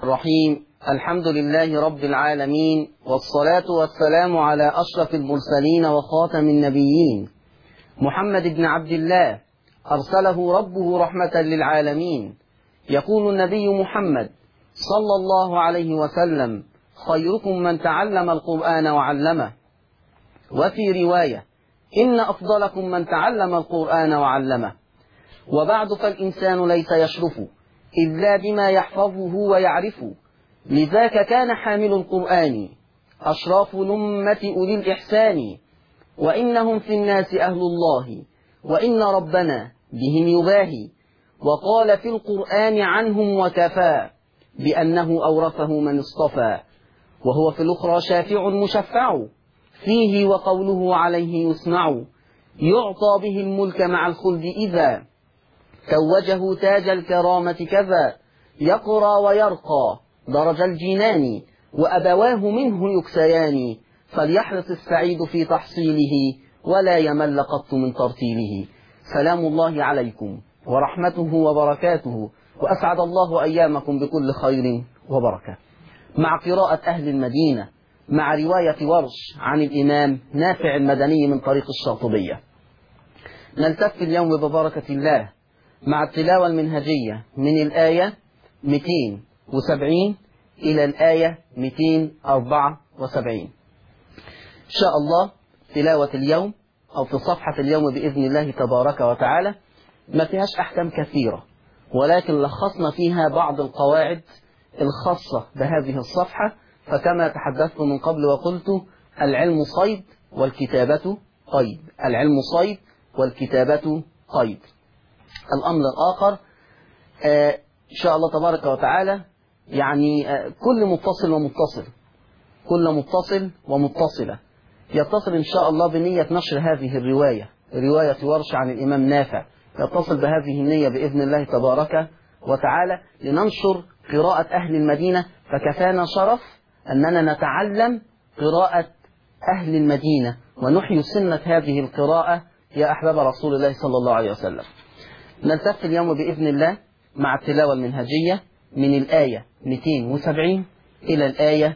الرحيم. الحمد لله رب العالمين، والصلاة والسلام على أشرف المرسلين وخاتم النبيين محمد بن عبد الله، أرسله ربه رحمة للعالمين. يقول النبي محمد صلى الله عليه وسلم: خيركم من تعلم القرآن وعلمه. وفي رواية: إن أفضلكم من تعلم القرآن وعلمه. وبعد، فالإنسان ليس يشرف إلا بما يحفظه ويعرفه، لذاك كان حامل القرآن أشراف الأمة أولي الإحسان، وإنهم في الناس أهل الله، وإن ربنا بهم يباهي. وقال في القرآن عنهم وكفى بأنه أورثه من اصطفى، وهو في الأخرى شافع مشفع فيه، وقوله عليه يسمع. يعطى به الملك مع الخلد إذا توجه تاج الكرامة كذا، يقرى ويرقى درج الجنان، وأبواه منه يكسيان. فليحرص السعيد في تحصيله، ولا يمل قط من ترتيله. سلام الله عليكم ورحمته وبركاته، وأسعد الله أيامكم بكل خير وبركة. مع قراءة أهل المدينة، مع رواية ورش عن الإمام نافع المدني من طريق الشاطبية، نلتف اليوم ببركة الله مع التلاوة المنهجية من الآية 270 إلى الآية 274. إن شاء الله تلاوة اليوم أو في صفحة اليوم بإذن الله تبارك وتعالى ما فيهاش أحكام كثيرة، ولكن لخصنا فيها بعض القواعد الخاصة بهذه الصفحة. فكما تحدثت من قبل وقلت: العلم صيد والكتابة قيد، العلم صيد والكتابة قيد. الأمر الآخر إن شاء الله تبارك وتعالى يعني كل متصل ومتصل، كل متصل ومتصلة يتصل إن شاء الله بنية نشر هذه الرواية، رواية ورش عن الإمام نافع، يتصل بهذه النية بإذن الله تبارك وتعالى لننشر قراءة أهل المدينة. فكفانا شرف أننا نتعلم قراءة أهل المدينة ونحيي سنة هذه القراءة يا أحباب رسول الله صلى الله عليه وسلم. نلتف اليوم بإذن الله مع التلاوة المنهجية من الآية 270 إلى الآية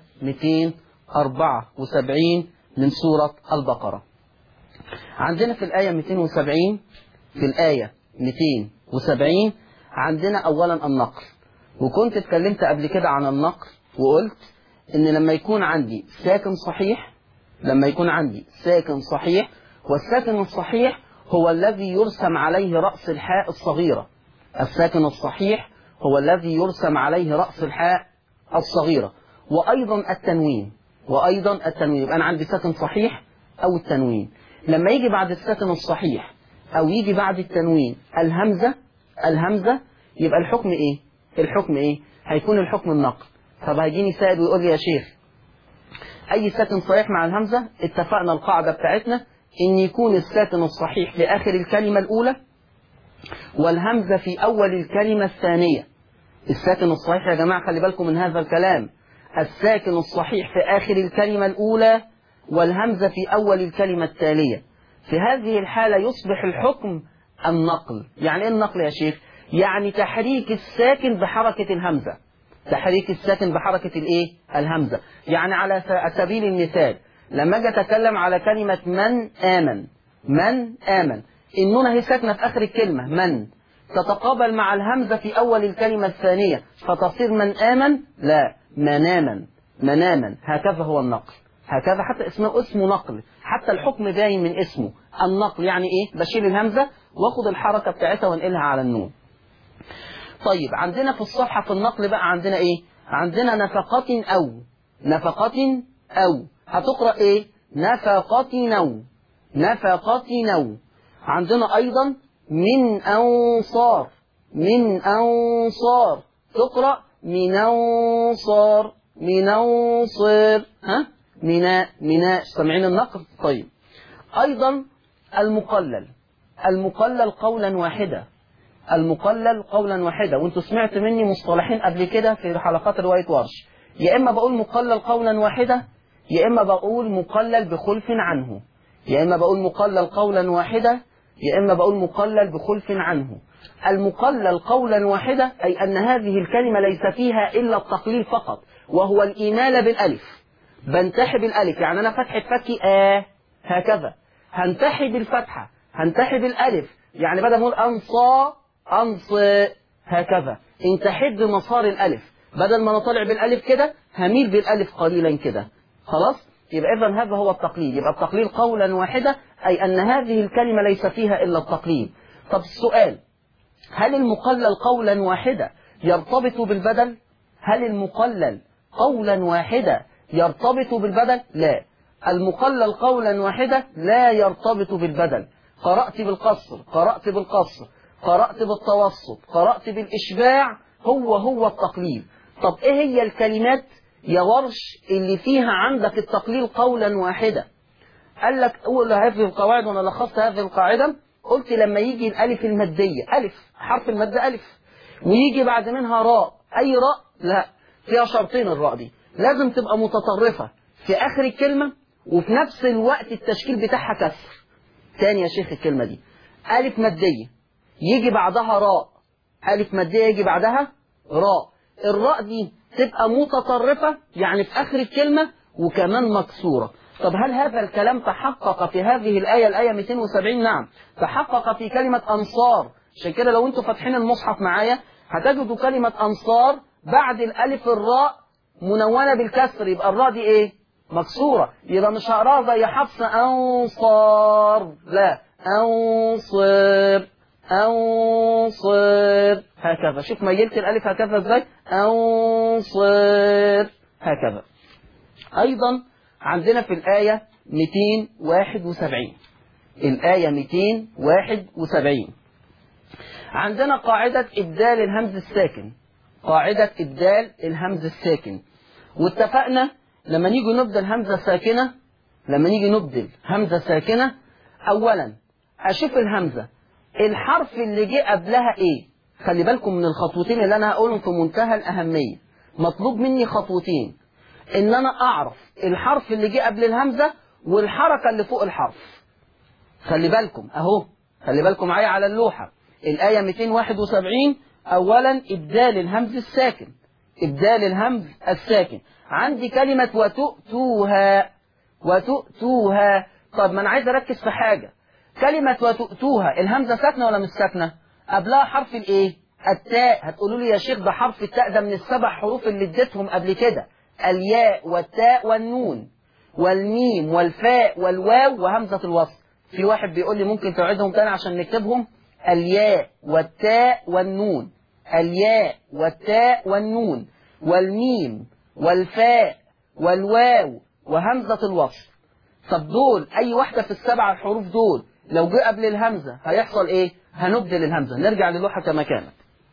274 من سورة البقرة. عندنا في الآية 270، في الآية 270 عندنا أولا النقل. وكنت اتكلمت قبل كده عن النقل وقلت إن لما يكون عندي ساكن صحيح، لما يكون عندي ساكن صحيح، والساكن الصحيح هو الذي يرسم عليه رأس الحاء الصغيرة. الساكن الصحيح هو الذي يرسم عليه رأس الحاء الصغيرة، وأيضا التنوين، وأيضا التنوين. يبقى أنا عندي ساكن صحيح أو التنوين. لما يجي بعد الساكن الصحيح أو يجي بعد التنوين الهمزة، يبقى الحكم إيه؟ الحكم إيه؟ هيكون الحكم النقل. طب هيجيني سائل ويقول لي: يا شيخ، أي ساكن صحيح مع الهمزة؟ اتفقنا القاعدة بتاعتنا إن يكون الساكن الصحيح في آخر الكلمة الأولى والهمزة في أول الكلمة الثانية. الساكن الصحيح يا جماعة خلي بالكم من هذا الكلام، الساكن الصحيح في آخر الكلمة الأولى والهمزة في أول الكلمة التالية. في هذه الحالة يصبح الحكم النقل. يعني إيه النقل يا شيخ؟ يعني تحريك الساكن بحركة الهمزة، تحريك الساكن بحركة الإيه؟ الهمزة. يعني على سبيل المثال لما أجي أتكلم على كلمة من آمن، النون هي ساكنة في آخر الكلمة من، تتقابل مع الهمزة في أول الكلمة الثانية فتصير من آمن، لا مناما. هكذا هو النقل، هكذا حتى اسمه نقل، حتى الحكم باين من اسمه النقل. يعني إيه؟ بشيل الهمزة واخد الحركة بتاعتها وانقلها على النون. طيب عندنا في الصفحة في النقل بقى عندنا إيه؟ عندنا نفقة أو هتقرأ إيه؟ نفقة نو. عندنا أيضا من أنصار تقرأ من أنصار. مناء. سامعين النقل؟ طيب أيضا المقلل قولا واحدا. وانتوا سمعت مني مصطلحين قبل كده في حلقات رواية ورش، يا إما بقول مقلل قولا واحدا، يا إما بقول مقلل بخلف عنه، يا إما بقول مقلل قولا واحدا، يا إما بقول مقلل بخلف عنه. المقلل قولا واحدا أي أن هذه الكلمة ليس فيها إلا التقليل فقط، وهو الإيمال بالألف. بنتحي بالألف، يعني أنا فتحة فكي هكذا، هنتحي بالفتحة، هنتحي بالألف، يعني بدل ما أقول أنصى أنصى هكذا، انتحيت بمسار الألف، بدل ما نطلع بالألف كده هميل بالألف قليلا كده. خلاص؟ يبقى إذن هذا هو التقليل. يبقى التقليل قولا واحدا أي أن هذه الكلمة ليس فيها إلا التقليل. طب السؤال، هل المقلل قولا واحدا يرتبط بالبدل؟ هل المقلل قولا واحدا يرتبط بالبدل؟ لا، المقلل قولا واحدا لا يرتبط بالبدل. قرأت بالقصر، قرأت بالقصر، قرأت بالتوسط، قرأت بالإشباع، هو التقليل. طب إيه هي الكلمات يا ورش اللي فيها عندك التقليل قولا واحدا؟ قال لك أول هذه القواعد، وأنا لخصت هذه القاعدة، قلت لما يجي الألف المادية، ألف حرف المادة ألف، ويجي بعد منها راء، أي راء؟ لا، فيها شرطين الراء دي، لازم تبقى متطرفة في آخر الكلمة، وفي نفس الوقت التشكيل بتاعها كسر. تاني يا شيخ الكلمة دي، ألف مادية يجي بعدها راء، ألف مادية يجي بعدها راء، الراء دي تبقى متطرفة يعني في آخر الكلمة وكمان مكسورة. طب هل هذا الكلام تحقق في هذه الآية، الآية 270؟ نعم، تحقق في كلمة أنصار. عشان كده لو أنتم فاتحين المصحف معايا هتجدوا كلمة أنصار بعد الألف الراء منونة بالكسر، يبقى الراء دي إيه؟ مكسورة. يبقى مش هقراها زي حفص أنصار، لا، أنصر أنصر هكذا. شوف ميلت الألف هكذا إزاي؟ أنصر هكذا. أيضا عندنا في الآية 271، الآية 271 عندنا قاعدة إبدال الهمز الساكن، قاعدة إبدال الهمز الساكن. واتفقنا لما نيجي نبدل همزة ساكنة، لما نيجي نبدل همزة ساكنة، أولا أشوف الهمزة الحرف اللي جه قبلها إيه. خلي بالكم من الخطوتين اللي أنا هقولهم في منتهى الأهمية، مطلوب مني خطوتين، إن أنا أعرف الحرف اللي جه قبل الهمزة والحركة اللي فوق الحرف. خلي بالكم أهو، خلي بالكم معايا على اللوحة، الآية 271 أولا إبدال الهمز الساكن، إبدال الهمز الساكن. عندي كلمة وتؤتوها، وتؤتوها. طب ما أنا عايز أركز في حاجة، كلمة وتؤتوها الهمزة ساكنة ولا مش ساكنة؟ قبلها حرف الإيه؟ التاء. هتقولوا لي يا شيخ ده حرف التاء ده من السبع حروف اللي اديتهم قبل كده، الياء والتاء والنون والميم والفاء والواو وهمزة الوصل. في واحد بيقول لي ممكن تعيدهم تاني عشان نكتبهم؟ الياء والتاء والنون، الياء والتاء والنون والميم والفاء والواو وهمزة الوصل. طب دول أي واحدة في السبع الحروف دول لو جه قبل الهمزة هيحصل إيه؟ هنبدل الهمزة. نرجع للوحة كما كانت،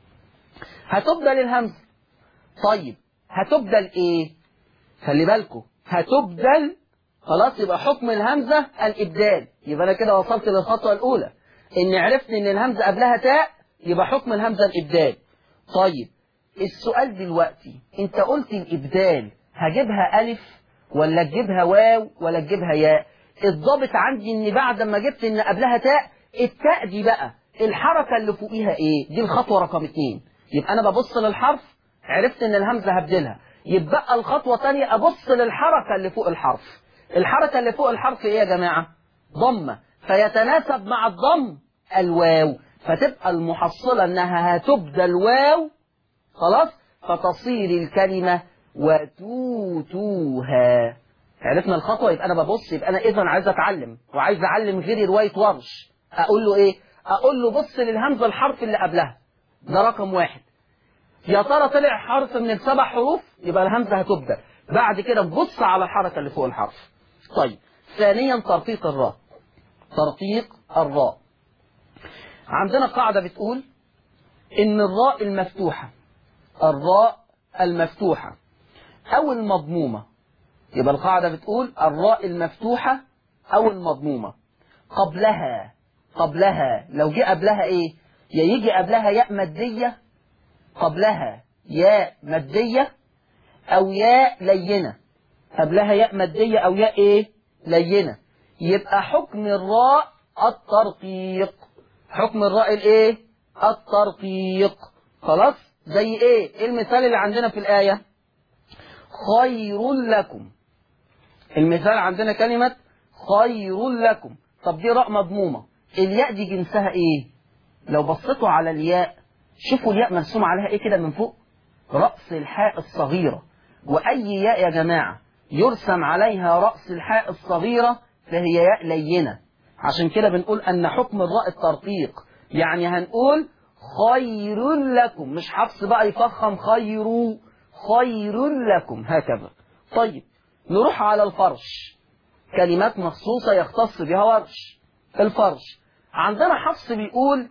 هتبدل الهمزة. طيب هتبدل إيه؟ خلي بالكم، هتبدل خلاص، يبقى حكم الهمزة الإبدال. يبقى أنا كده وصلت للخطوة الأولى، إن عرفت إن الهمزة قبلها تاء، يبقى حكم الهمزة الإبدال. طيب السؤال دلوقتي، أنت قلت الإبدال هجيبها ألف ولا تجيبها واو ولا تجيبها ياء؟ الضابط عندي إن بعد ما جبت إن قبلها تاء، التاء دي بقى الحركة اللي فوقيها إيه؟ دي الخطوة رقم 2. يبقى أنا ببص للحرف، عرفت إن الهمزة هبدلها، يبقى الخطوة تانية أبص للحركة اللي فوق الحرف. الحركة اللي فوق الحرف إيه يا جماعة؟ ضمة، فيتناسب مع الضم الواو، فتبقى المحصلة إنها هتبدل واو خلاص، فتصير الكلمة وتوتوها. عرفنا الخطوة. يبقى أنا ببص، يبقى أنا إذن عايز أتعلم وعايز أعلم غير رواية ورش، أقول له إيه؟ أقول له بص للهمزة الحرف اللي قبلها، ده رقم 1. يا ترى طلع حرف من السبع حروف، يبقى الهمزة هتبدل. بعد كده بص على الحركة اللي فوق الحرف. طيب ثانيا ترقيق الراء، ترقيق الراء. عندنا قاعدة بتقول إن الراء المفتوحة، الراء المفتوحة أو المضمومة، يبقى القاعدة بتقول الراء المفتوحة أو المضمومة قبلها لو جه قبلها إيه؟ يا يجي قبلها ياء مادية، قبلها ياء مادية أو ياء لينة، قبلها ياء مادية أو ياء إيه؟ لينة. يبقى حكم الراء الترقيق، حكم الراء الإيه؟ الترقيق. خلاص؟ زي ايه المثال اللي عندنا في الآية؟ خير لكم. المثال عندنا كلمة خير لكم. طب دي راء مضمومة، الياء دي جنسها ايه؟ لو بصيتوا على الياء شوفوا الياء مرسوم عليها ايه كده من فوق؟ رأس الحاء الصغيرة. وأي ياء يا جماعة يرسم عليها رأس الحاء الصغيرة فهي ياء لينة. عشان كده بنقول أن حكم الراء الترقيق، يعني هنقول خير لكم، مش حفص بقى يفخم خير لكم هكذا. طيب نروح على الفرش، كلمات مخصوصة يختص بها ورش. الفرش عندنا حفص بيقول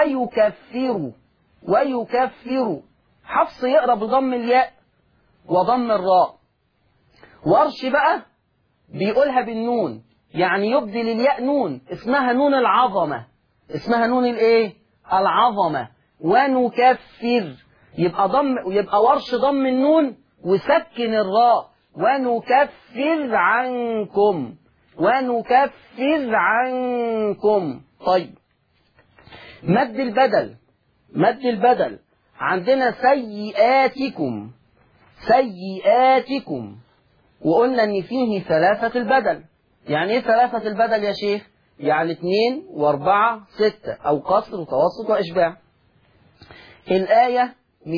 ويكفر. حفص يقرأ بضم الياء وضم الراء. ورش بقى بيقولها بالنون، يعني يبدل الياء نون، اسمها نون العظمة. اسمها نون الايه؟ العظمة. ونكفر يبقى ورش ضم النون وسكن الراء، ونكفر عنكم. طيب مد البدل عندنا سيئاتكم. وقلنا ان فيه ثلاثة البدل. يعني ايه ثلاثة البدل يا شيخ؟ يعني 2 و4 6، او قصر وتوسط واشباع. الآية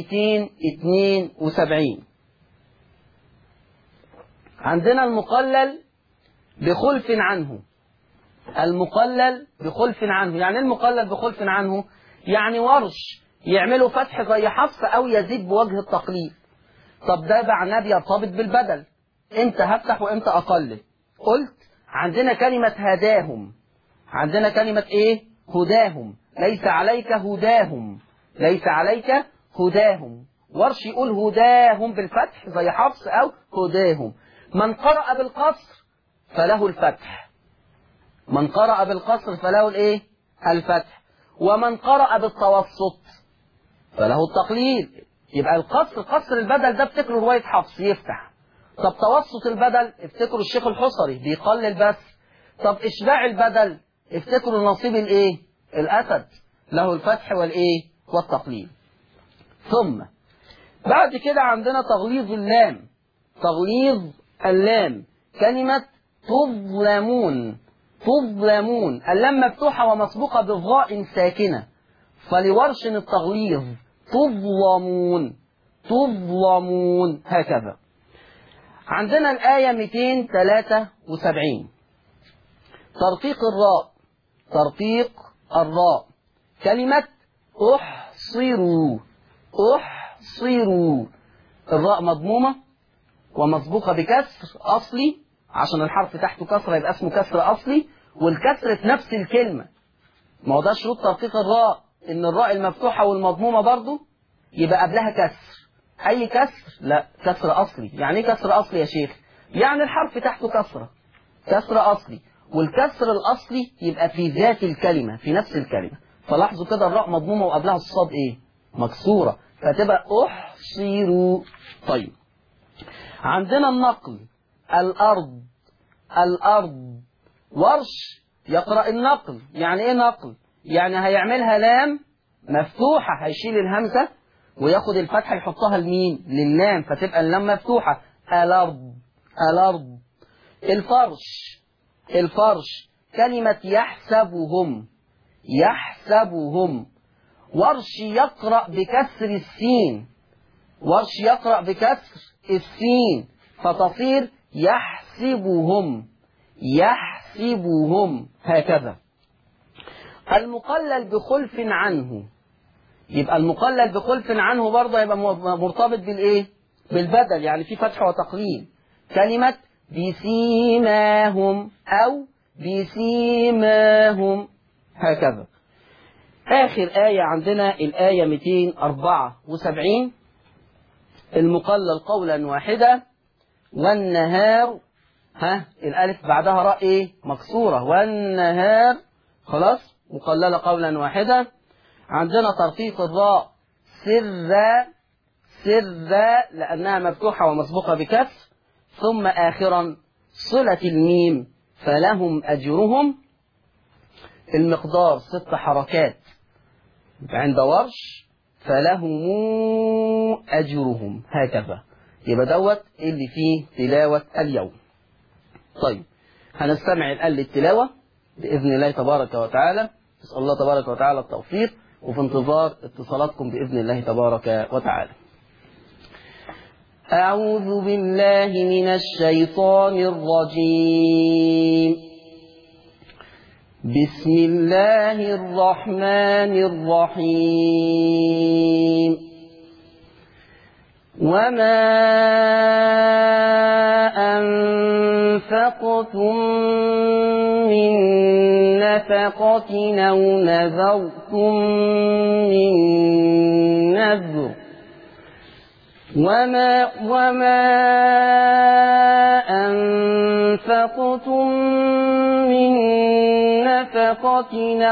272 عندنا المقلل بخلف عنه. يعني المقلل بخلف عنه يعني ورش يعملوا فتح زي حفص او يزيد بوجه التقليد. طب ده معناه بيرتبط بالبدل، امتى هفتح وامتى اقلل؟ قلت عندنا كلمة هداهم. عندنا كلمة ايه؟ هداهم. ليس عليك هداهم. ورش يقول هداهم بالفتح زي حفص او هداهم. من قرأ بالقصر فله الايه؟ الفتح. ومن قرأ بالتوسط فله التقليل. يبقى قصر البدل ده افتكروا رواية حفص يفتح. طب توسط البدل افتكروا الشيخ الحصري بيقلل بس. طب اشباع البدل افتكروا نصيب الايه؟ الاسد له الفتح والايه؟ والتقليل. ثم بعد كده عندنا تغليظ اللام. كلمة تظلمون. اللام مفتوحة ومسبوقة بالظاء ساكنة، فلورش التغليظ تظلمون هكذا. عندنا الآية 273 ترقيق الراء. كلمة أحصروا. الراء مضمومة ومسبوقة بكسر أصلي، عشان الحرف تحته كسر يبقى اسمه كسر أصلي، والكسر في نفس الكلمة. ما هو ده شروط ترقيق الراء، إن الراء المفتوحة والمضمومة برضو يبقى قبلها كسر. أي كسر؟ لا، كسر أصلي. يعني إيه كسر أصلي يا شيخ؟ يعني الحرف تحته كسر أصلي، والكسر الأصلي يبقى في ذات الكلمة، في نفس الكلمة. فلاحظوا كده الراء مضمومة وقبلها الصاد إيه؟ مكسورة، فتبقى أحصروا. طيب عندنا النقل. الأرض. ورش يقرأ النقل. يعني إيه نقل؟ يعني هيعملها لام مفتوحة، هيشيل الهمزة وياخد الفتحة يحطها لمين؟ لللام، فتبقى اللام مفتوحة. الأرض. الفرش كلمة يحسبهم. ورش يقرأ بكسر السين فتصير يحسبهم هكذا. المقلل بخلف عنه. يبقى المقلل بخلف عنه برضه يبقى مرتبط بالايه؟ بالبدل، يعني في فتح وتقليل. كلمة بسيماهم أو بسيماهم هكذا. آخر آية عندنا الآية 274 المقلل قولا واحدا. والنهار، الألف بعدها راء إيه؟ مكسورة. والنهار خلاص مقللة قولا واحدا. عندنا ترقيق الراء سرا لأنها مفتوحة ومسبوقة بكسر. ثم آخرا صلة الميم فلهم أجرهم. المقدار 6 حركات عند ورش فلهم أجرهم، هكذا. يبقى دوت اللي فيه تلاوة اليوم. طيب هنستمع الآن للتلاوة بإذن الله تبارك وتعالى. نسأل الله تبارك وتعالى التوفيق، وفي انتظار اتصالاتكم بإذن الله تبارك وتعالى. أعوذ بالله من الشيطان الرجيم. بسم الله الرحمن الرحيم. وما أنفقتم من نفقة أو نذرتم من نذر وما أنفقتم من نفقة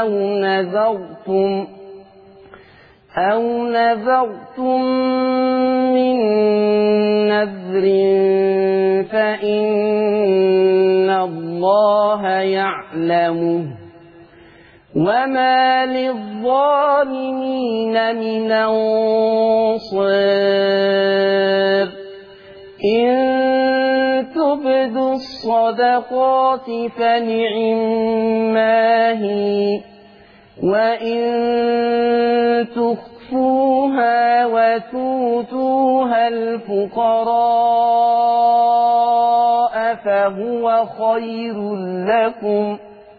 أو نذرتم من نذر فإن الله يعلمه وما للظالمين من أنصار. إن تبدوا الصدقات فنعما هي، وإن تخفوها وتؤتوها الفقراء فهو خير لكم،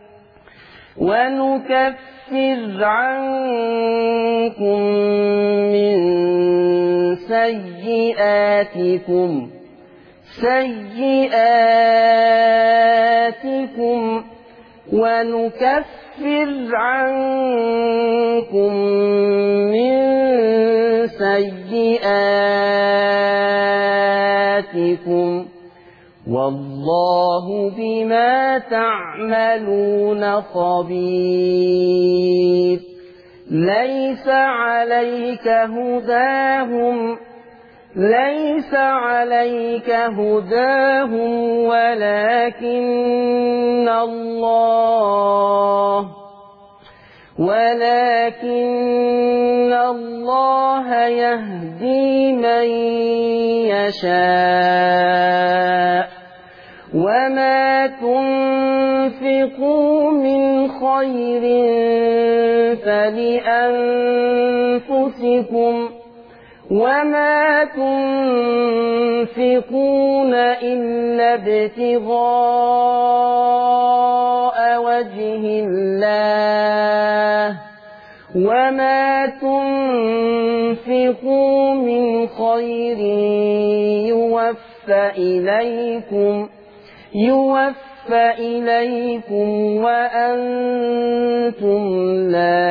ونكفر عنكم من سيئاتكم ونكفر عنكم من سيئاتكم والله بما تعملون خبير. ليس عليك هداهم ولكن الله يهدي من يشاء. وما تنفقوا من خير فلأنفسكم وما تنفقون إلا ابتغاء وجه الله وما تنفقوا من خير يوفى إليكم وأنتم لا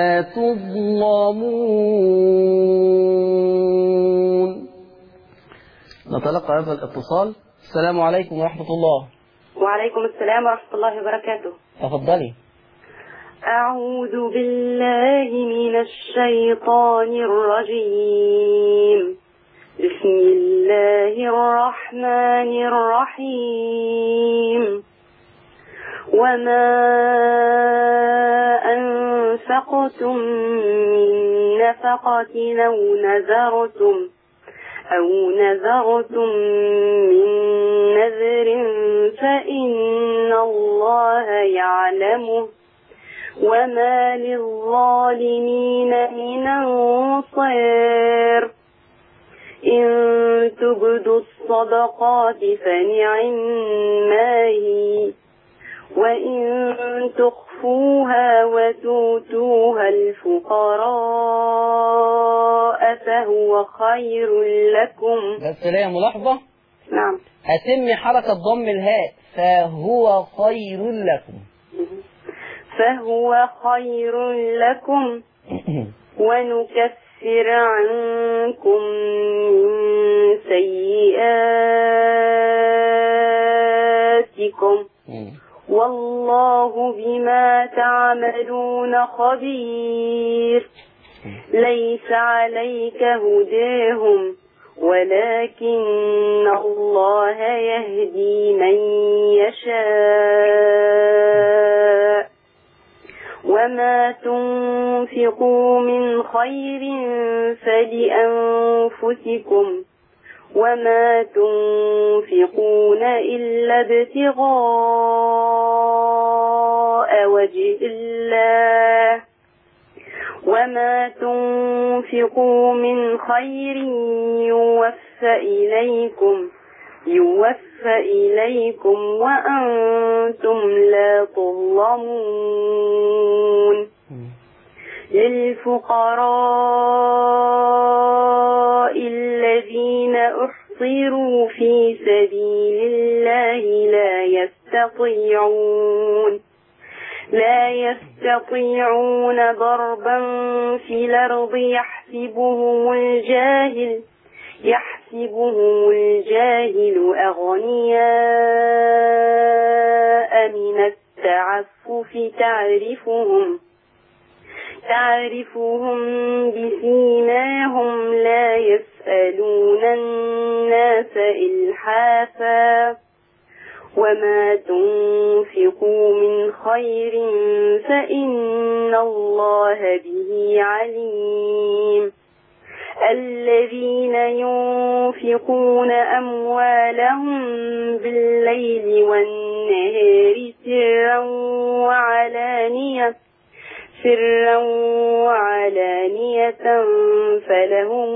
تظلمون. نتلقى هذا الاتصال. السلام عليكم ورحمة الله. وعليكم السلام ورحمة الله وبركاته. تفضلي. أعوذ بالله من الشيطان الرجيم. بسم الله الرحمن الرحيم. وما أنفقتم من نفقة أو نذرتم من نذر فإن الله يعلمه وما للظالمين من أنصار. إن تبدوا الصدقات فنعما هي، وإن تخفوها وتؤتوها الفقراء فهو خير لكم. بس ليا ملاحظة. نعم. أتم حركة ضم الهاء، فهو خير لكم. فهو خير لكم ونكفر عنكم من سيئاتكم والله بما تعملون خبير. ليس عليك هداهم ولكن الله يهدي من يشاء وما تنفقوا من خير فلأنفسكم وما تنفقون إلا ابتغاء وجه الله وما تنفقوا من خير يوفى إليكم وأنتم لا تظلمون للفقراء الذين أحصروا في سبيل الله لا يستطيعون ضربا في الأرض يحسبهم الجاهل أغنياء من التعفف تعرفهم بسيماهم لا يسألون الناس إلحافا وما تنفقوا من خير فإن الله به عليم الذين ينفقون أموالهم بالليل والنهار سرا وعلانية فلهم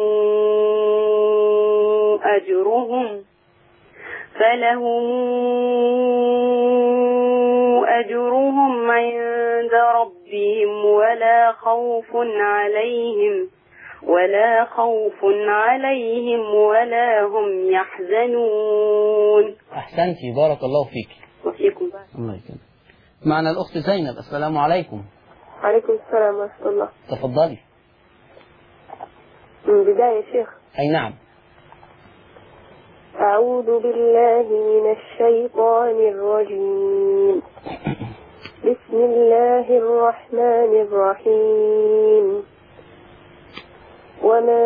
أجرهم عند ربهم ولا خوف عليهم ولا هم يحزنون. أحسنتي، بارك الله فيك. وفيكم. الله يكرمك. معنا الأخت زينب. السلام عليكم. عليكم السلام ورحمة الله. تفضلي. من بداية شيخ. أي نعم. أعوذ بالله من الشيطان الرجيم. بسم الله الرحمن الرحيم. وما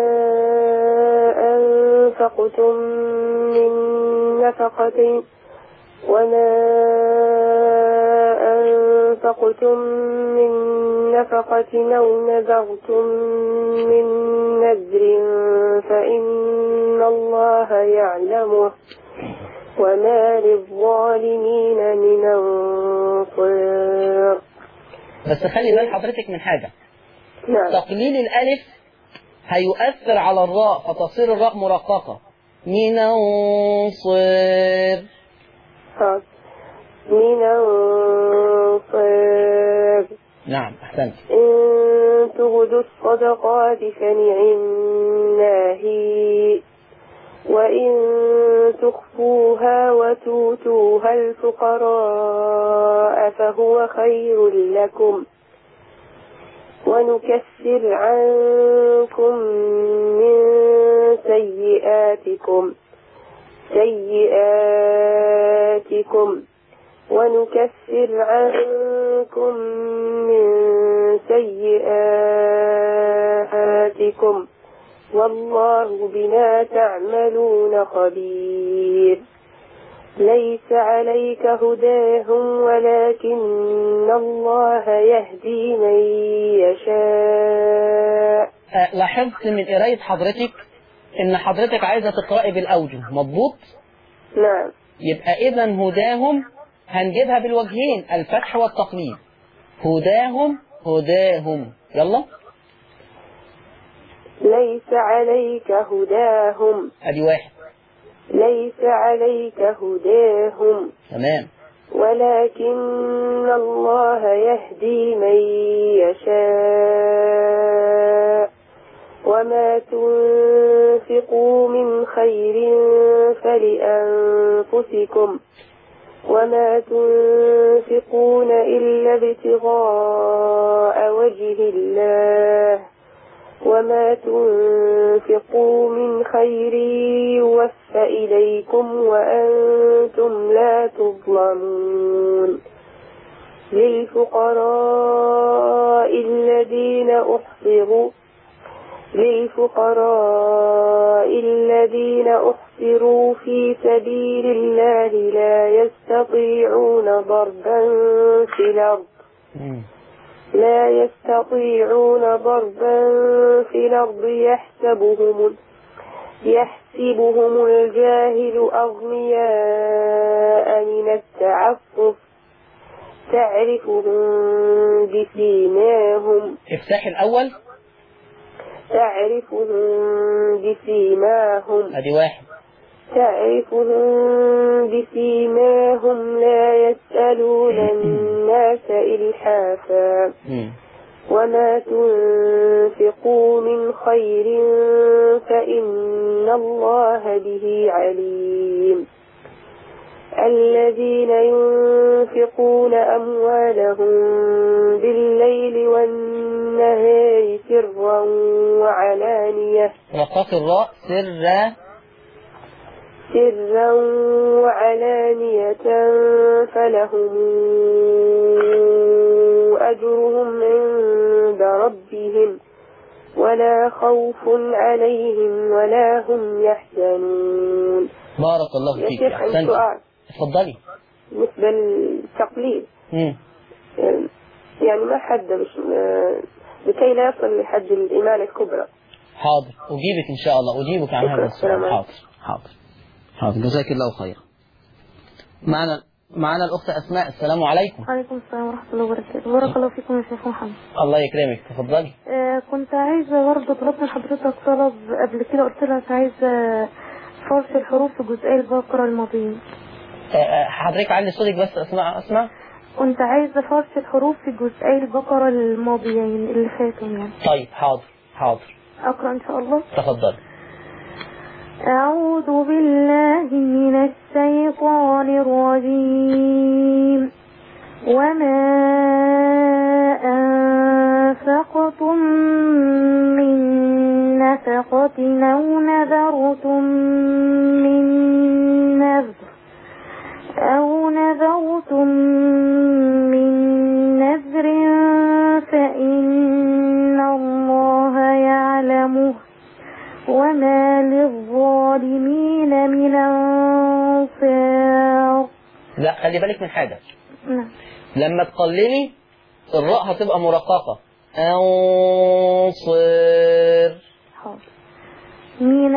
أنفقتم من نفقة أو نذرتم من نذر فإن الله يعلمه وما للظالمين من أنصار. بس خلي بال حضرتك من حاجة. نعم. تقليل الألف هيؤثر على الراء فتصير الراء مرققة. من أنصار. من أنصار. نعم أحسنت. إن تبدوا الصدقات فنعما هي وإن تخفوها وتؤتوها الفقراء فهو خير لكم ونكفر عنكم من سيئاتكم والله بما تعملون خبير. ليس عليك هداهم ولكن الله يهدي من يشاء. لاحظت من قراية حضرتك إن حضرتك عايزة تقرأي بالأوجه، مضبوط؟ نعم. يبقى إذا هداهم هنجيبها بالوجهين، الفتح والتقليد. هداهم يلا. ليس عليك هداهم. أدي واحد. ليس عليك هداهم. تمام. ولكن الله يهدي من يشاء وما تنفقوا من خير فلأنفسكم وما تنفقون إلا ابتغاء وجه الله وما تنفقوا من خير يوفى إليكم وأنتم لا تظلمون. للفقراء الذين أحصروا في سبيل الله لا يستطيعون ضربا في الأرض لا يستطيعون ضربا في الأرض يحسبهم الجاهل أغنياء من التعفف تعرفهم بسيماهم. افتح الأول. تعرفهم بسيماهم. أدي واحد. تعرفهم بسيماهم لا يسألون الناس إلحافا وما تنفقوا من خير فإن الله به عليم. الذين ينفقون أموالهم بالليل والنهار سرا وعلانية. رقاق الراء. سرا وعلانية فلهم أجرهم عند ربهم ولا خوف عليهم ولا هم يحزنون. بارك الله فيك. أحسنت. اتفضلي. بالنسبة للتقليد يعني ما حد لكي لا يصل لحد الإيمان الكبرى. حاضر أجيبك إن شاء الله، أجيبك عن هذا السؤال. حاضر جزاك الله خيرا. معنا الأخت أسماء. السلام عليكم. وعليكم السلام ورحمة الله وبركاته. بارك الله فيكم يا شيخ محمد. الله يكرمك. تفضلي. كنت عايزة برضه طلبت من حضرتك طلب قبل كده، قلت لك عايزة فرش الحروف في جزئي البقرة الماضيين. حضرتك علي صوتك بس. أسمع. كنت عايزة فرش الحروف في جزئي البقرة الماضيين اللي فاتوا يعني. طيب حاضر. أقرأ إن شاء الله. تفضل. أعوذ بالله من الشيطان الرجيم. وما أنفقتم من نفقة أو نذرتم من نذر فإن الله يعلمه وما للظالمين من أنصار. لا خلي بالك من حاجة. لما تقللي الراء هتبقى مرققة. أنصر. من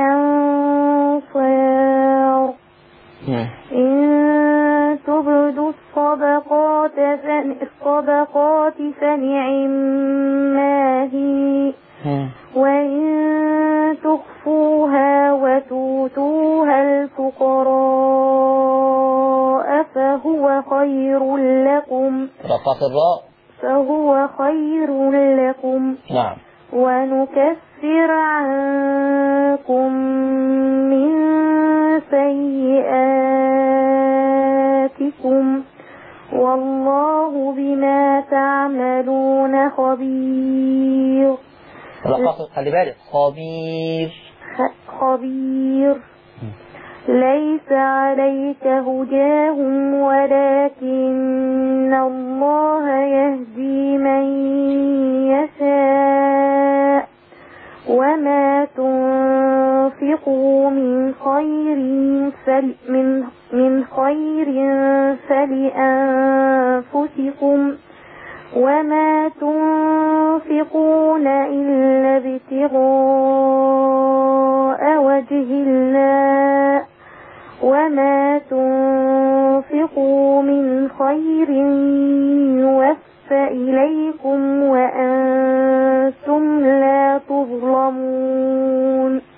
أنصار. إن تبدوا الصدقات فنعما هي وإن تخفوها وتؤتوها الفقراء فهو خير لكم. رقاق الراء. فهو خير لكم. نعم. ونكفر عنكم من سيئاتكم والله بما تعملون خبير. خلي بالك. خبير. ليس عليك هداهم ولكن الله يهدي من يشاء وما تنفقوا من خير فلأنفسكم وما تنفقون إلا ابتغاء وجه الله وما تنفقوا من خير يوفى إليكم وأنتم لا تظلمون.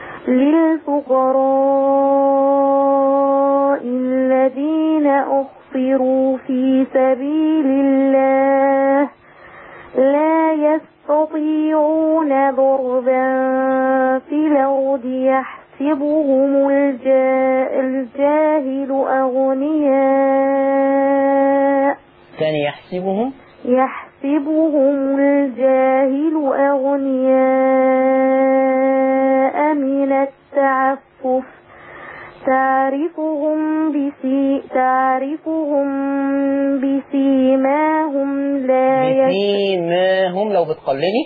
للفقراء الذين أحصروا في سبيل الله لا يستطيعون ضربا في الأرض يحسبهم الجاهل أغنياء. ثاني يحسبهم الجاهل أغنياء من التعفف تعرفهم بسيماهم لو بتقلني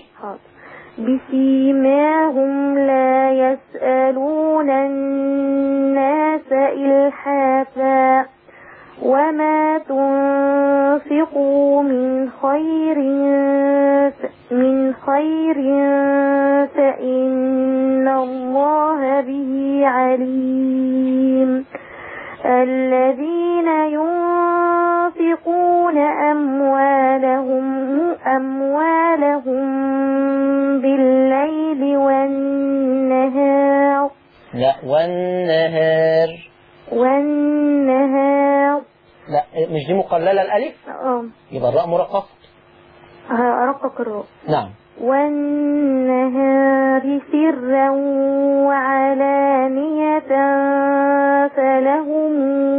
بسيماهم لا يسألون الناس إلحافا وما تنفقوا من خير فإن الله به عليم. الذين ينفقون أموالهم بالليل والنهار لا مش دي مقللة الألف؟ يبقى الراء مرققة. أرقق الراء. نعم. والنهار سرا وعلانية فلهم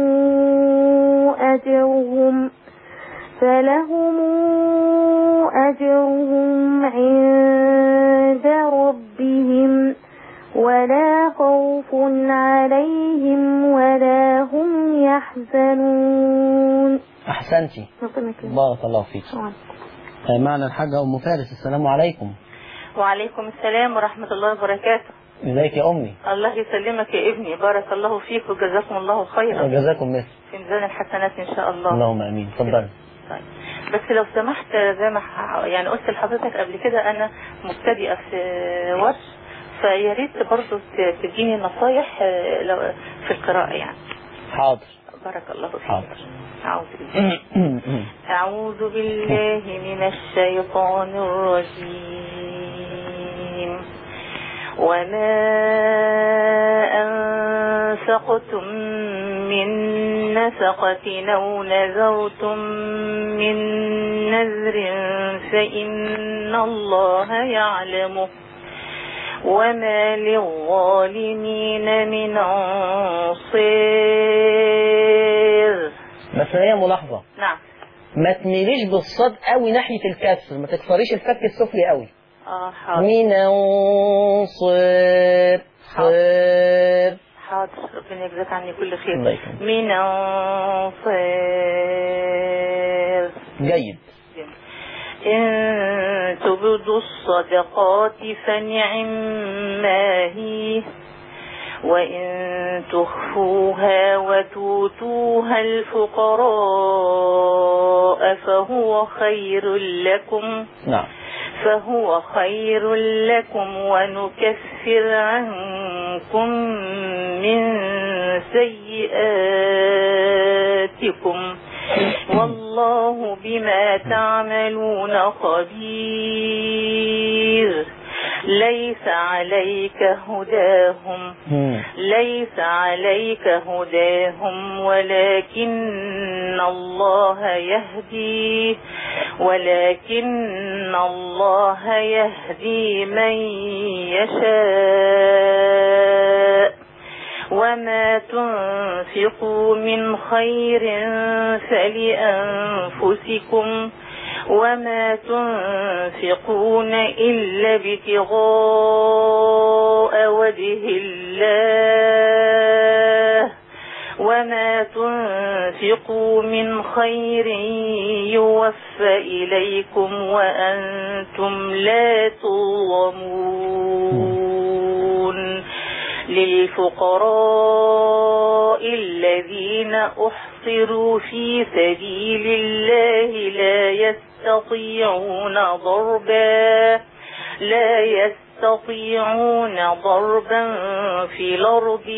أجرهم عند ربهم ولا خوف عليهم ولا هم يحزنون. أحسنتي، بارك الله فيك. معنا الحاجة أم فارس. السلام عليكم. وعليكم السلام ورحمة الله وبركاته. ازيك يا أمي؟ الله يسلمك يا ابني، بارك الله فيك وجزاكم الله خيرا. وجزاكم مثل في ميزان الحسنات إن شاء الله. اللهم آمين. اتفضلي. طيب بس لو سمحت، زي ما يعني قلت لحضرتك قبل كده أنا مبتدئة في ورش، فيا ريت برضه تديني نصايح في القراءة يعني. حاضر. بارك الله فيك. حاضر. أعوذ بالله من الشيطان الرجيم. وما أنفقتم من نفقة أو نذرتم من نذر فإن الله يعلمه وما للظالمين من أنصير. بس هي ملاحظة. نعم. ما تميليش بالصاد قوي ناحية الكسر، ما تكسريش الفك السفلي قوي. حاضر. من أنصير. حاضر، ربنا يجزاك عني كل خير. من أنصير. جيد. إن تبدوا الصدقات فنعم ما هي وإن تخفوها وتؤتوها الفقراء فهو خير لكم ونكفر عنكم من سيئاتكم والله بما تعملون خبير. ليس عليك هداهم ولكن الله يهدي من يشاء. وما تنفقوا من خير فلأنفسكم وما تنفقون إلا ابتغاء وجه الله وما تنفقوا من خير يوفى إليكم وأنتم لا تظلمون. للفقراء الذين أحصروا في سبيل الله لا يستطيعون ضربا في الأرض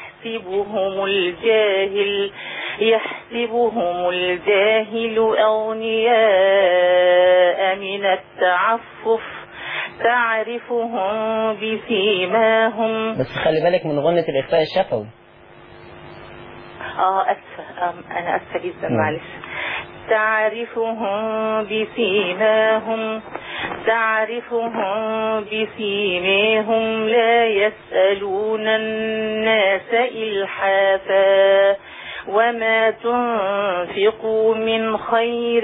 يحسبهم الجاهل أغنياء من التعفف تعرفهم بسيماهم. بس خلي بالك من غنة الإخفاء الشفوي. أسفة، أنا أسفة جدا، معلش. تعرفهم بسيماهم لا يسألون الناس إلحافا. وما تنفقوا من خير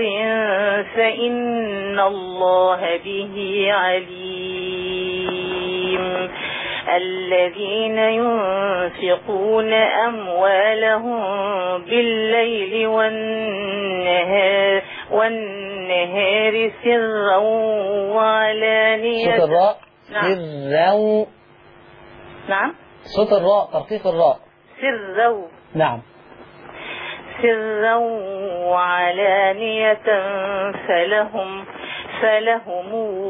فإن الله به عليم. الذين ينفقون أموالهم بالليل والنهار سرا وعلانية. صوت الراء. نعم. نعم. صوت الراء، ترقيق الراء. سرا. نعم. سرا وعلانية فلهم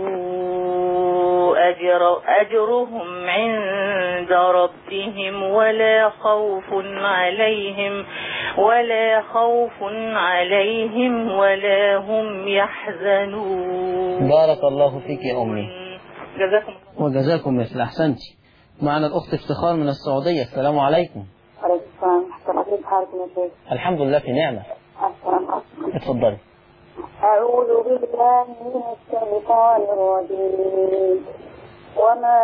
أجرهم عند ربهم ولا خوف عليهم ولا هم يحزنون. بارك الله فيك يا أمي. جزاكم وجزاكم مثل. أحسنتي. معنا الأخت افتخار من السعودية. السلام عليكم. عليكم السلام ورحمة الله. كيف حالكم يا شيخ؟ الحمد لله في نعمة. اتفضلي. أعوذ بالله من الشيطان الرجيم. وما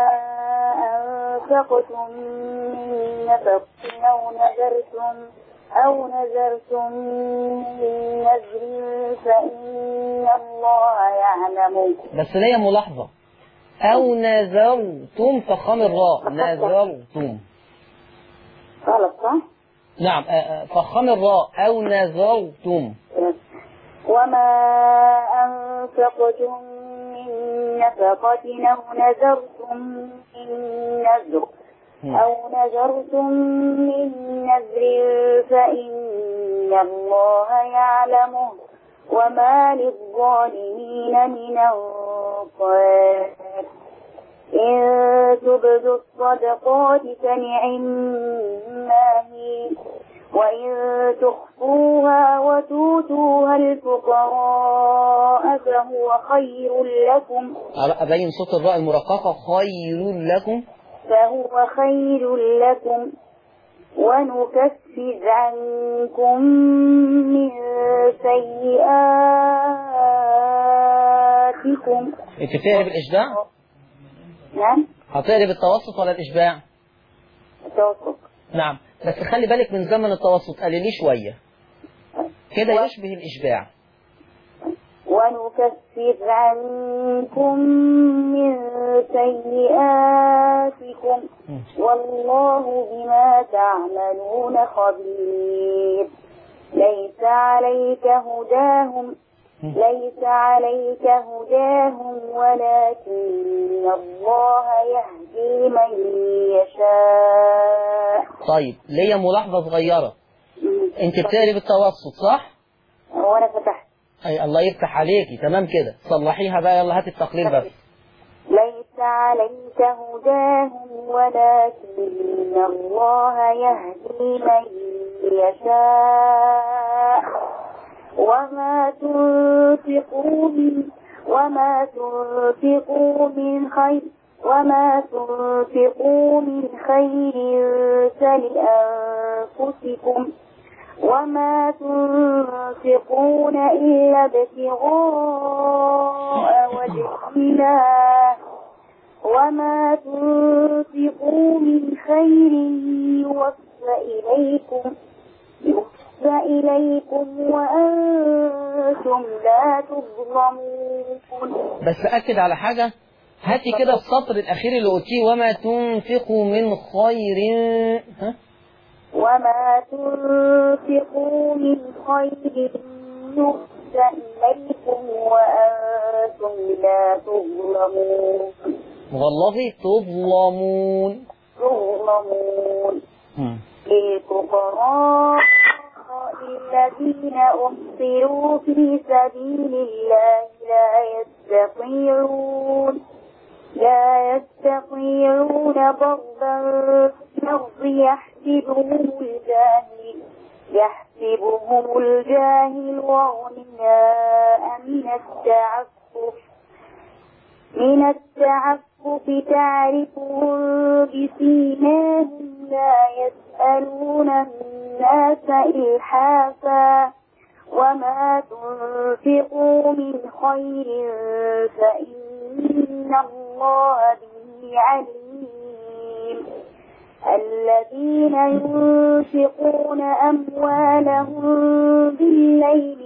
أنفقتم من نفقة أو نذرتم من نذر فإن الله يعلمه. بس ليا ملاحظة. أو نذرتم فخم الراء. نذرتم غلط صح؟ نعم فخم الراء. أو نذرتم. وما أنفقتم من نفقة أو نذرتم من نذر فإن الله يعلمه وما للظالمين من أنصار. إن تبدوا الصدقات فنعما هي وإن تخفوها وتؤتوها الفقراء فهو خير لكم. أبين صوت الراء المرققة. خير لكم. فهو خير لكم ونكفر عنكم من سيئاتكم. أنت بتقري بالإشباع؟ نعم. هتقري بالتوسط ولا الإشباع؟ التوسط. نعم بس خلي بالك من زمن التوسط. قليليه شوية كده يشبه الإشباع. ونكفر عنكم من سيئاتكم والله بما تعملون خبير. ليس عليك هداهم ولكن الله يهدي من يشاء. طيب ليا ملاحظة صغيرة. انت بتقري بالتوسط صح؟ وانا فتحت. اي الله يفتح عليكي. تمام كده صلحيها بقى. يلا هات التقليل بس. ليس عليك هداهم ولكن الله يهدي من يشاء. وما تنفقوا من خير فلأنفسكم وما تنفقون إلا ابتغاء وجه الله وما تنفقوا من خير يوفى إليكم وأنتم لا تظلمون. بس أكد على حاجة. هاتي كده السطر الأخير اللي قلتيه. وما تنفقوا من خير. وما تنفقوا من خير يوفى إليكم وأنتم لا تظلمون. والله تظلمون. للفقراء الذين أحصروا في سبيل الله لا يستطيعون ضربا في الأرض يحسبهم الجاهل أغنياء من التعفف تعرفهم بسيماهم لا يسألون الناس إلحافا. وما تنفقوا من خير فإن الله به عليم. الذين ينفقون أموالهم بالليل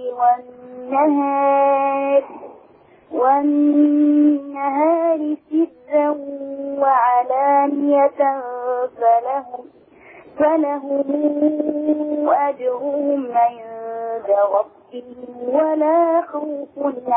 والنهار سرا وعلانية فلهم أجرهم عند ربهم ولا خوف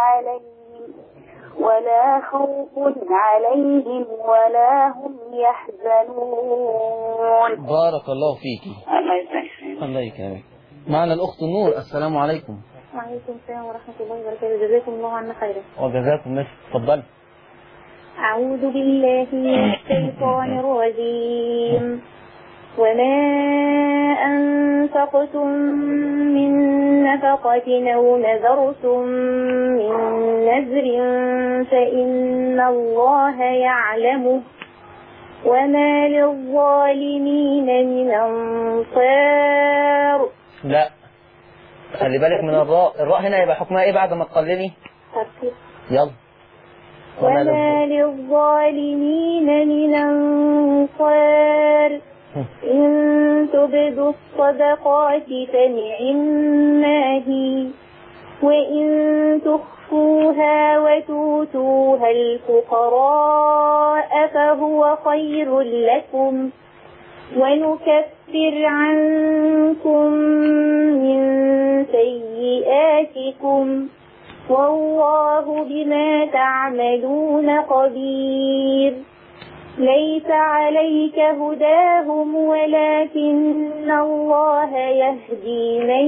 عليهم ولا هم يحزنون. بارك الله فيك. الله يكرمك. معنا الأخت نور. السلام عليكم. وعليكم السلام ورحمة الله وبركاته. جزاكم الله عنا خيرا. وجزاكم ماشي. اتفضلي. أعوذ بالله من الشيطان الرجيم. وما أنفقتم من نفقة أو نذرتم من نذر فإن الله يعلمه وما للظالمين من أنصار. لا خلي بالك من الراء هنا يبقى حكمها ايه بعد ما تقللي؟ يلا. وما للظالمين من أنصار. إن تبدوا الصدقات فنعما هي وإن تخفوها وتؤتوها الفقراء فهو خير لكم ونكفر عنكم من سيئاتكم والله بما تعملون خبير. ليس عليك هداهم ولكن الله يهدي من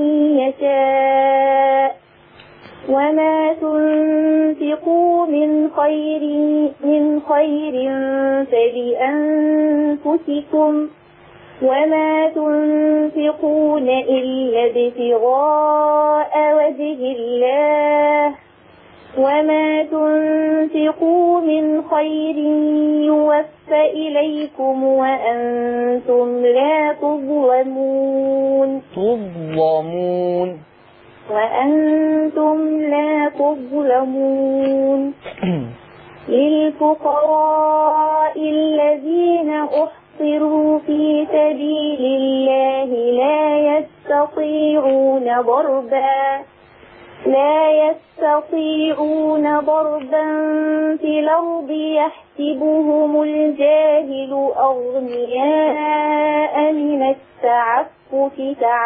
يشاء وما تنفقوا من خير فلأنفسكم وما تنفقون إلا ابتغاء وجه الله وما تنفقوا من خير يوفى إليكم وأنتم لا تظلمون. وأنتم لا تظلمون. للفقراء الذين أحصروا في سبيل الله لا يستطيعون ضربا في الأرض يحسبهم الجاهل أغنياء من التعفف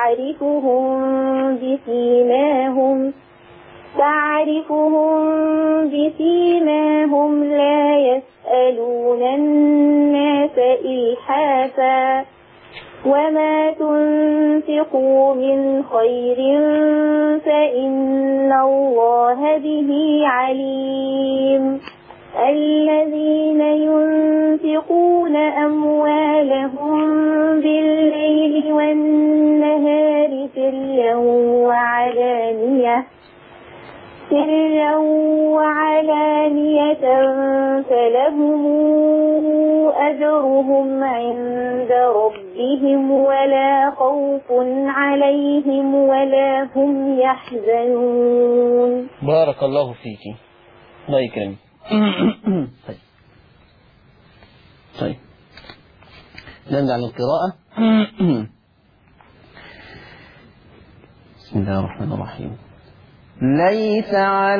تعرفهم بسيماهم لا يسألون الناس إلحافا وما تنفقوا من خير فإن الله به عليم. الذين ينفقون أموالهم بالليل والنهار سرا وعلانية فلهم أجرهم عند ربهم ولا خوف عليهم ولا هم يحزنون. بارك الله فيك. الله يكرمك. طيب نرجع للقراءة. بسم الله الرحمن الرحيم. ليس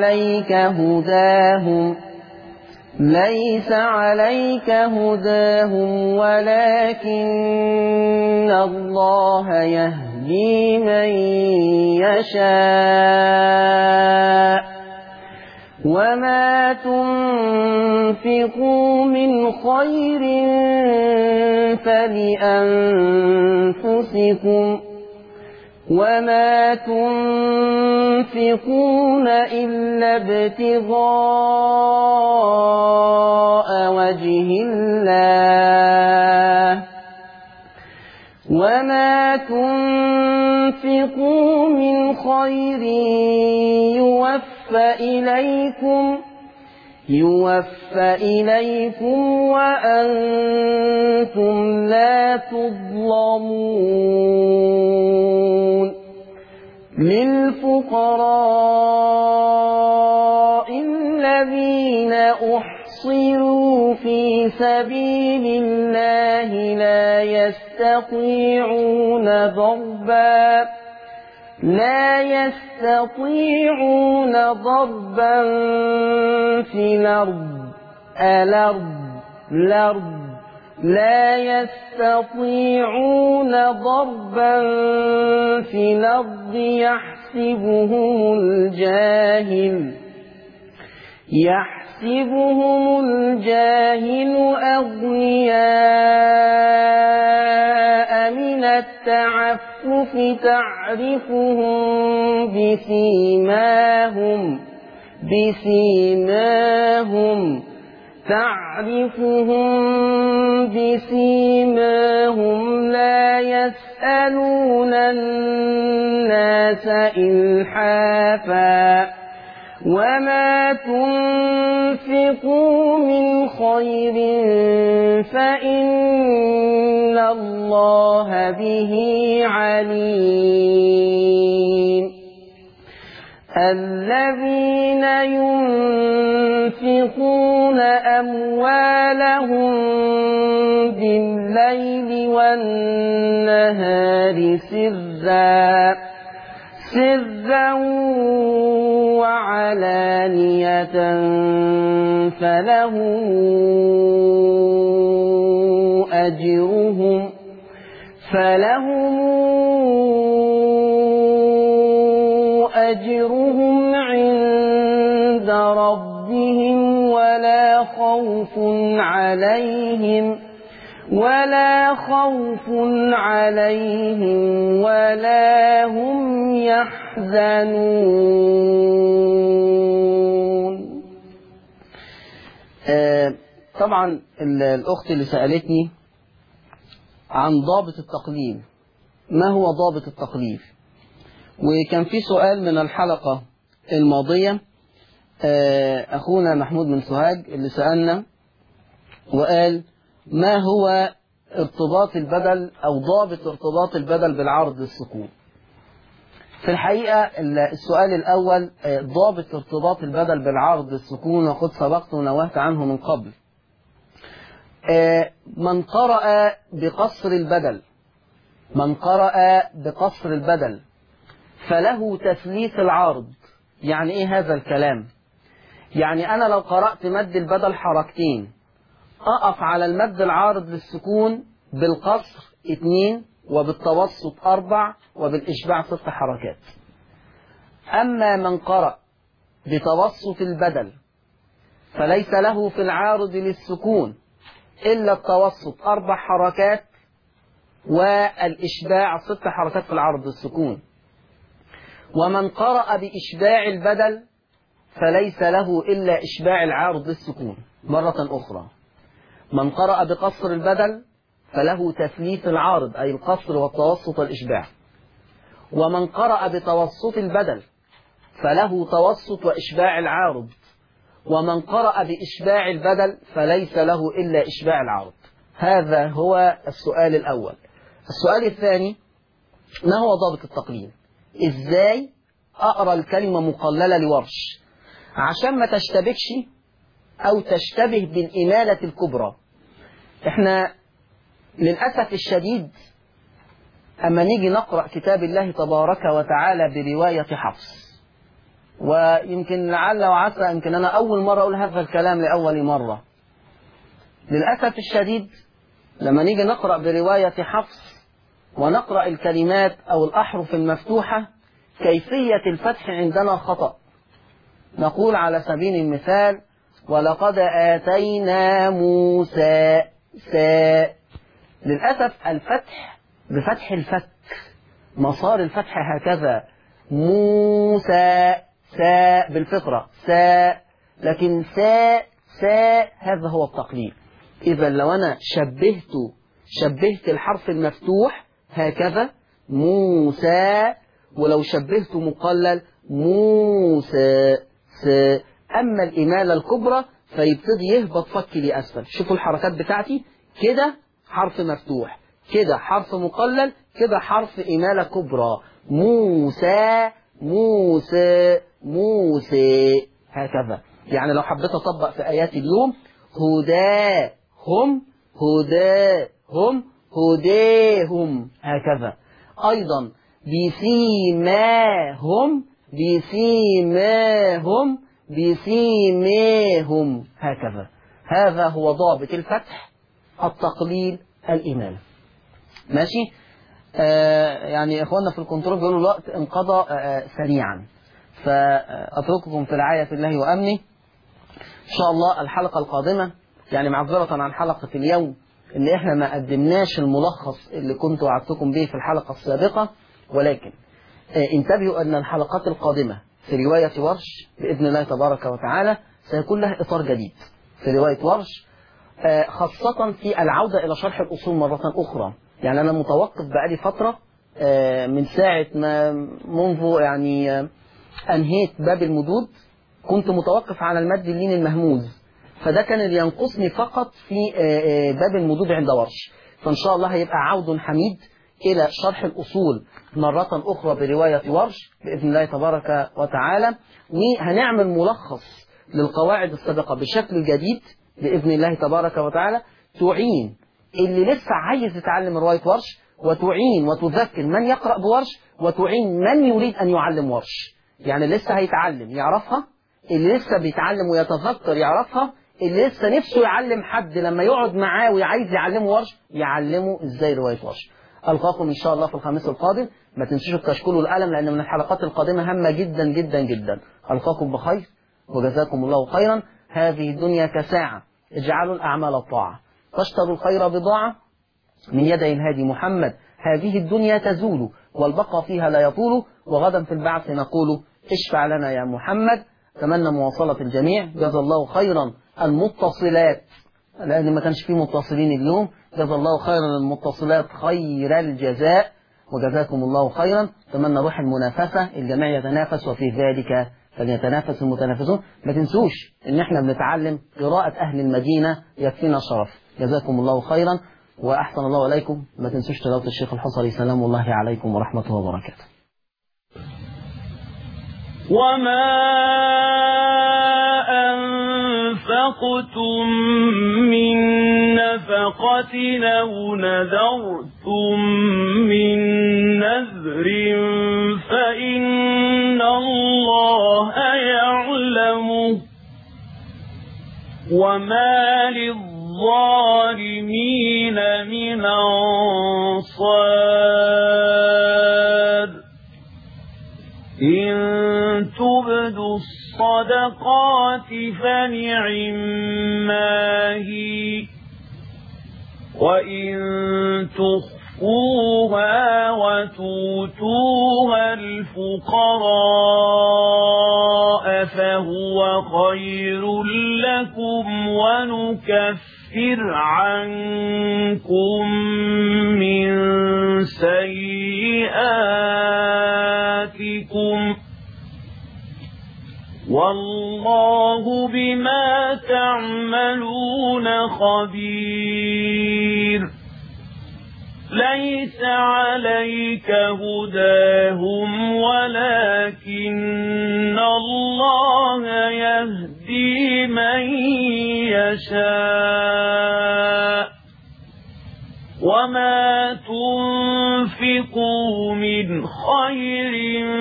عليك هداهم ولكن الله يهدي من يشاء وما تنفقوا من خير فلأنفسكم وما تنفقون إلا ابتغاء وجه الله وما تنفقوا من خير يوفى إليكم وأنتم لا تظلمون. للفقراء الذين أحصروا في سبيل الله لا يستطيعون ضربا في الأرض يحسبهم الجاهل أغنياء من من التعفف تعرفهم بسيماهم لا يسألون الناس إلحافا وما تنفقوا من خير فإن الله به عليم. الذين ينفقون أموالهم بالليل والنهار سرا وعلانية فلهم أجرهم عند ربهم ولا خوف عليهم ولا هم يحزنون. طبعا الأخت اللي سألتني عن ضابط التقليل، ما هو ضابط التقليل؟ وكان في سؤال من الحلقة الماضية أخونا محمود من سوهاج اللي سألنا وقال ما هو ارتباط البدل أو ضابط ارتباط البدل بالعرض للسكون. في الحقيقة السؤال الأول ضابط ارتباط البدل بالعرض للسكون وقد سبقت ونوهت عنه من قبل. من قرأ بقصر البدل فله تثليث العرض. يعني ايه هذا الكلام؟ يعني انا لو قرأت مد البدل حركتين اقف على المد العارض للسكون بالقصر 2 وبالتوسط 4 وبالإشباع 6 حركات. أما من قرأ بتوسط البدل فليس له في العارض للسكون إلا التوسط 4 حركات والإشباع 6 حركات في العارض للسكون. ومن قرأ بإشباع البدل فليس له إلا إشباع العارض للسكون. مرة أخرى، من قرأ بقصر البدل فله تثليث العارض أي القصر والتوسط والإشباع. ومن قرأ بتوسط البدل فله توسط وإشباع العارض. ومن قرأ بإشباع البدل فليس له إلا إشباع العارض. هذا هو السؤال الأول. السؤال الثاني، ما هو ضابط التقليل؟ إزاي أقرأ الكلمة مقللة لورش عشان ما تشتبهش أو تشتبه بالإمالة الكبرى؟ إحنا للأسف الشديد أما نيجي نقرأ كتاب الله تبارك وتعالى برواية حفص، ويمكن لعل وعسى يمكن أنا أول مرة أقول هذا الكلام لأول مرة، للأسف الشديد لما نيجي نقرأ برواية حفص ونقرأ الكلمات أو الأحرف المفتوحة كيفية الفتح عندنا خطأ. نقول على سبيل المثال ولقد آتينا موسى للأسف الفتح بفتح الفك، مسار الفتح هكذا، موسى بالفطرة لكن هذا هو التقليل. إذا لو أنا شبهت الحرف المفتوح هكذا موسى، ولو شبهته مقلل موسى أما الإمالة الكبرى فيبتدي يهبط فكي لأسفل. شوفوا الحركات بتاعتي، كده حرف مفتوح، كده حرف مقلل، كده حرف إمالة كبرى، موسى هكذا. يعني لو حبيت أطبق في آيات اليوم هداهم هكذا. أيضا بسيماهم هكذا. هذا هو ضابط الفتح، التقليل، الإمالة. ماشي؟ يعني إخواننا في الكنترول بيقولوا الوقت انقضى سريعا، فأترككم في رعاية الله وأمنه. إن شاء الله الحلقة القادمة، يعني معذرة عن حلقة اليوم، إن إحنا ما قدمناش الملخص اللي كنت وعدتكم به في الحلقة السابقة، ولكن انتبهوا أن الحلقات القادمة في رواية ورش بإذن الله تبارك وتعالى سيكون لها إطار جديد في رواية ورش، خاصة في العودة إلى شرح الأصول مرة أخرى. يعني أنا متوقف بقالي فترة من ساعة ما منذ يعني أنهيت باب المدود كنت متوقف على المد اللين المهموز، فده كان اللي ينقصني فقط في باب المدود عند ورش. فإن شاء الله هيبقى عود حميد إلى شرح الأصول مرة أخرى برواية ورش بإذن الله تبارك وتعالى، وهنعمل ملخص للقواعد السابقة بشكل جديد بإذن الله تبارك وتعالى، تعين اللي لسه عايز يتعلم رواية ورش، وتعين وتذكر من يقرأ بورش، وتعين من يريد أن يعلم ورش. يعني لسه هيتعلم يعرفها، اللي لسه بيتعلم ويتذكر يعرفها، اللي لسه نفسه يعلم حد لما يقعد معاه وعايز يعلمه ورش يعلمه ازاي رواية ورش. ألقاكم إن شاء الله في الخميس القادم. ما تنسوش الكشكول والقلم لأن من الحلقات القادمة هامة جدا جدا جدا. ألقاكم بخير وجزاكم الله خيرا. هذه الدنيا كساعة، اجعلوا الأعمال الطاعة، تشتروا الخير بضاعة من يدي الهادي محمد. هذه الدنيا تزول والبقى فيها لا يطول، وغدا في البعث نقول اشفع لنا يا محمد. أتمنى مواصلة الجميع. جزا الله خيرا المتصلات، لأن ما كانش فيه متصلين اليوم. جزا الله خيرا المتصلات خير الجزاء، وجزاكم الله خيرا. أتمنى روح المنافسة، الجميع يتنافس وفي ذلك فليتنافس المتنافسون. ما تنسوش ان احنا بنتعلم قراءة اهل المدينة، يكفينا شرف. جزاكم الله خيرا واحسن الله اليكم. ما تنسوش تلاوة الشيخ الحصري. سلام الله عليكم ورحمته وبركاته. وما أنفقتم من نفقة أو نذرتم من نذر فإن الله يعلمه، وما للظالمين من أنصار. إن تبدوا الصدقات فنعما هي، وإن تخفوها وتؤتوها الفقراء فهو خير لكم، ونكفر عنكم من سيئاتكم، والله بما تعملون خبير. ليس عليك هداهم ولكن الله يهدي من يشاء، وما تنفقوا من خير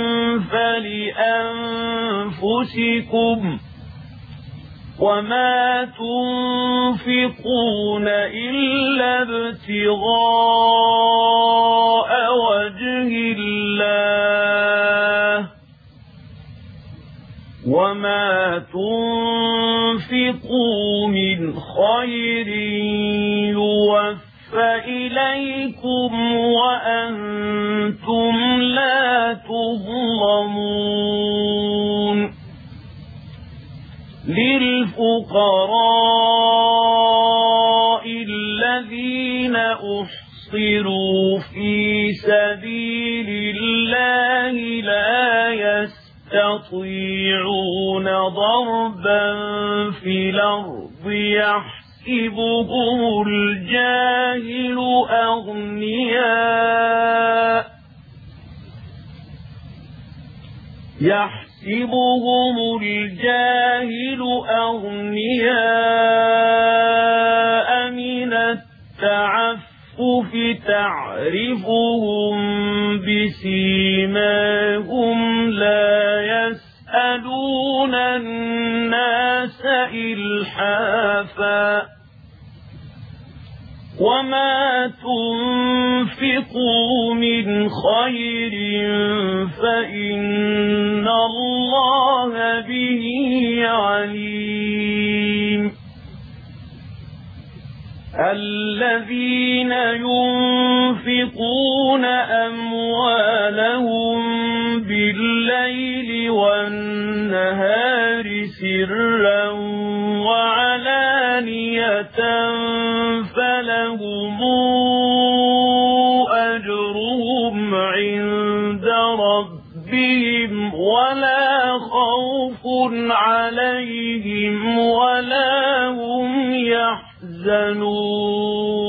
فلأنفسكم، وما تنفقون إلا ابتغاء وجه الله، وما تنفقوا من خير يوفى إليكم وأنتم لا تظلمون. للفقراء الذين أحصروا في سبيل الله لا يستطيعون ضربا في الأرض يحسبهم الجاهل أغنياء، يحسبهم الجاهل أغنياء من التعفف، تعرفهم بسيماهم لا يسألون الناس إلحافا، وما تنفقوا من خير فإن الله به عليم. الذين ينفقون أموالهم بالليل والنهار سرا وعلانية فلهم أجرهم عند ربهم ولا خوف عليهم ولا هم يحزنون.